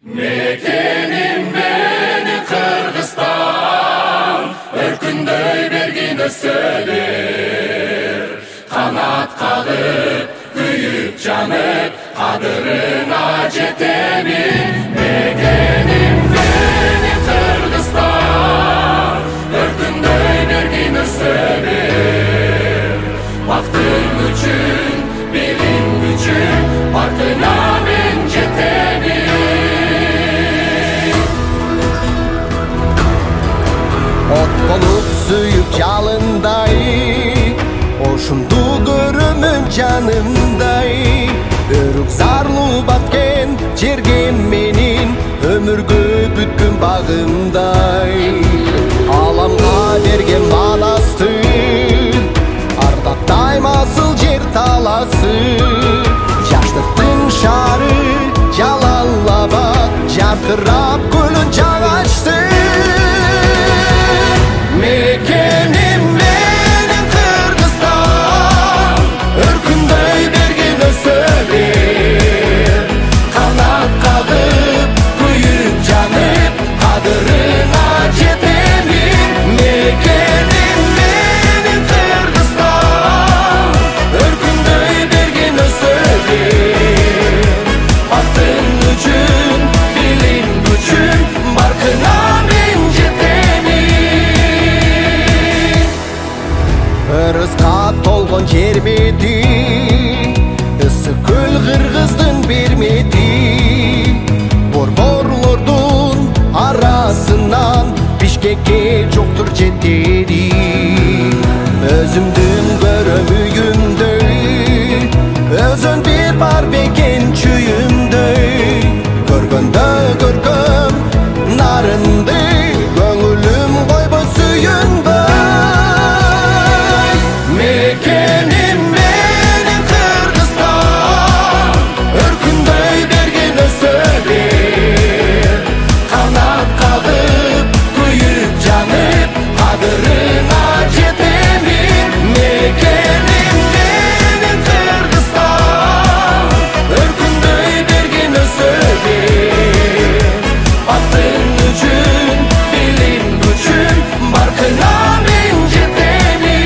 Мекеним мени Кыргызстан, өркүндөй бергин өсөлөр. Канат кагып, күйүп жанып, кадырына жетемин. Мекеним мени Кыргызстан, өркүндөй бергин өсөлөр. Бактың үчүн, билим үчүн, бактына мен жетемин. От болуп сүйүп жалындай, ошунду көрөмүн жанымдай. Өрүк зарлуу баткен жерге менин, өмүргө бүткөн багымдай. Аламга берген манасты, ардактайм асыл жер таласы. Жаштыктын шаары Жалал-Абад, жаркырап көлөн жагачты. Мекеним менин Кыргызстан, өркүндөй бергин өсөлөр. Канат кагып, күйүп жанып, кадырына жетемин. Мекеним менин Кыргызстан, өркүндөй бергин өсөлөр. Бактың үчүн, билим үчүн, баркына мен жетемин. Ырыска толгон жер бети, ысык көл Кыргыздын бир мети. Борборлордун арасынан Бишкекке жоктур жетери. Өзүмдүн көрөм үйүмдөй, өзүн бир бар бекен чүйүмдөй. Көргөндө көркөм нарынды, көңүлүм койбой сүйүнбөй. Мекеним менин Кыргызстан, өркүндөй бергин өсөлөр. Канат кагып, күйүп жанып, кадырына жетемин. Мекеним менин Кыргызстан, өркүндөй бергин өсөлөр. Бактың үчүн, билим үчүн, баркына мен жетемин.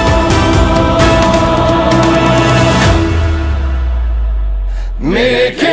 Make